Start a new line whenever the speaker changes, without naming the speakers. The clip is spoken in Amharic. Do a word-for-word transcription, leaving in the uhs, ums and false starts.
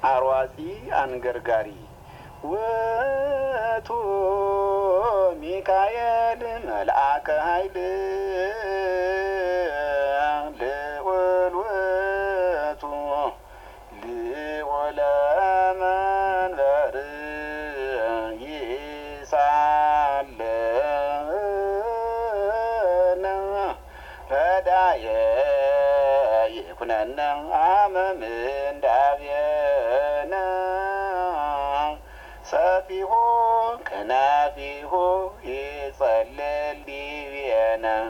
አርዋጺ አንገርጋሪ ውእቱ ሚካኤል መልአከ ኃይል ልዑል ውእቱ ልዑለ መንበር ይሳለነ ረዳየ ይኩነነ አመ ምንዳቤነ ሰፊሆ ከናፊሆ ይጸልል ዲቤነ